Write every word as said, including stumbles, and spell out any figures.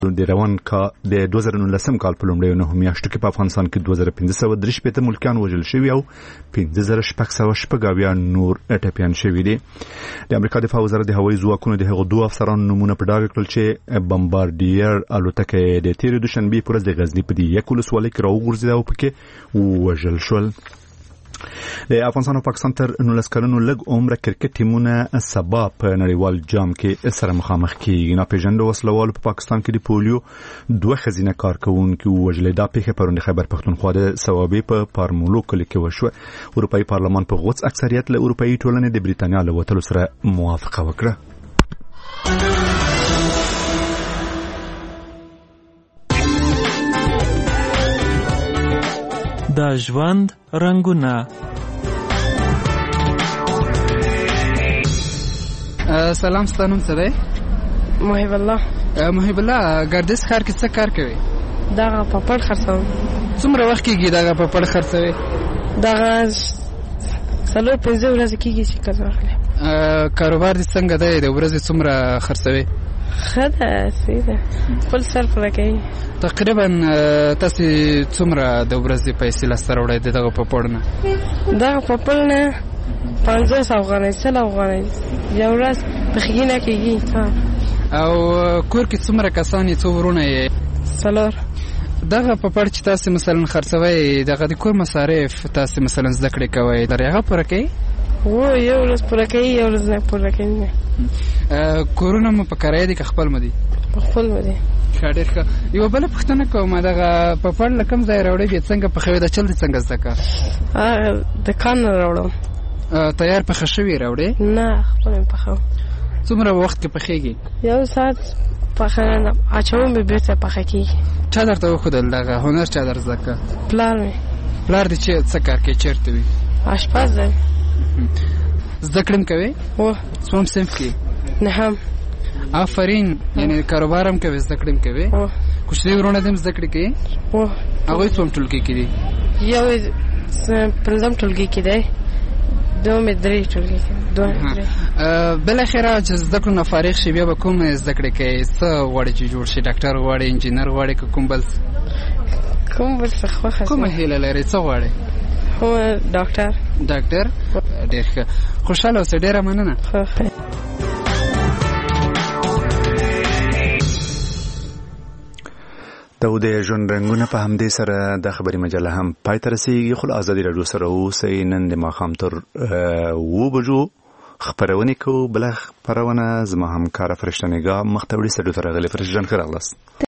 د روان کا د دوه زره نولسم کال په لومړیو نهو میاشتو کې په افغانستان کې دوه زره پنځه سوه درې شپېته ملکیان وژل شوي او پنځه زره شپږ سوه شپږ اویا نور ټپیان شوي دي. د امریکا دفاع وزارت د هوایي ځواکونو د هغو دوه افسرانو نومونه په ډاګه کړل چې بمبارډیر الوتکه د تېرې دوشنبې په ورځ د غزني په دې یک ولسوالۍ کې راوغورځېده او پکې ووژل شول. د افغانستان او پاکستان تر نولس کلونو لږ عمره کرکټ ټیمونه سبا په نړیوال جام کې سره مخامخ کیږي. ناپېژانده وسلوالو په پاکستان کې د پولیو دوه ښځینه کارکوونکي ووژلې. دا پیښه پرون د خیبر پښتونخوا د صوابۍ په پارمولو کلي کې وشوه. اروپایي پارلمان په غوڅ اکثریت له اروپایي ټولنې د بریتانیا له وتلو سره موافقه وکړه. د ژوند رنګونه. سلام، ستاسو نوم څه دی؟ محب الله. محب الله، ګردیز ښار کې څه کار کوي؟ دغه پپړ خرڅوم. څومره وخت کېږي دغه پپړ خرڅوي؟ دغه څلور پنځه ورځې کېږي چې کار واخلي. کاروبار دې څنګه دی؟ د ورځې څومره خرڅوي؟ ښه ده، سي ده، خپل سر پوره کوي. تقریبا تاسې څومره د ورځې پیسې لاسته راوړئ د دغه پپړ نه؟ دغه پپړ نه پنځوس افغانۍ، سل افغانۍ یو ورځ پخېږي کېږي. او کور کې څومره کسان یې، څو ورونه یې؟ څلور. دغه پپړ چې تاسې مثلا خرڅوئ، دغه د کور مصارف تاسې مثلا زده کړې کوئ، د هغه پوره کوي؟ و یو ورځ پوره کوي، یو ورځ نه پوره کوي. کورونه مو په کرایه دي که خپل مو دي؟ په خپل مو دي. ښه، ډېر ښه. یوه بله پوښتنه کوم، دغه پپړ له کوم ځایه راوړئ؟ بیا څنګه پخوئ؟ د چل دې څنګه زده کړه؟ دکان نه راوړم. تیار پخه شوي راوړئ؟ نه، خپل مې پخوم. څومره وخت کې پخېږي؟ یو ساعت پخه اچوم، بیا بېرته پخه کېږي. چا درته وښودل دغه هنر؟ چا در زده کړه؟ پلار مې. پلار دې چې څه کار کوي، چېرته وي؟ اشپز دی. زده کړه هم کوي؟ و. څوم صنف کې؟ نهم. آفرین، یعنې کاروبار هم کوي، زده کړه هم کوي. کوچني ورونه دې هم زده کړې کوي؟ و. هغوی څوم ټولګي کې دي؟ یو پنځم ټولګي کې دی، دوم یې درې ټولګي کې. بالاخره چې زده کړو نه فارغ شي، بیا به کوم زده کړې کوي؟ څه غواړي چې جوړ شي؟ ډاکټر غواړي، انجینر غواړي، که کوم بل کوم بل څه خوښه؟ کومه هیله لري؟ څه غواړي؟ ډاکټر. ډاکټر، ډېر ښه. خوشحاله اوسئ، ډېره مننه. د د ژوند رنګونه په همدې سره د خبري مجله هم پای ته رسېږي. خو له ازادي راډیو سره اوسئ. نن د ماښام تر اوو بجو خپرونې کوو. بله خپرونه زما همکاره فرشته نګاه مخ ته وړي. سټډیو ته راغلې فرشته جان، ښه راغلاست.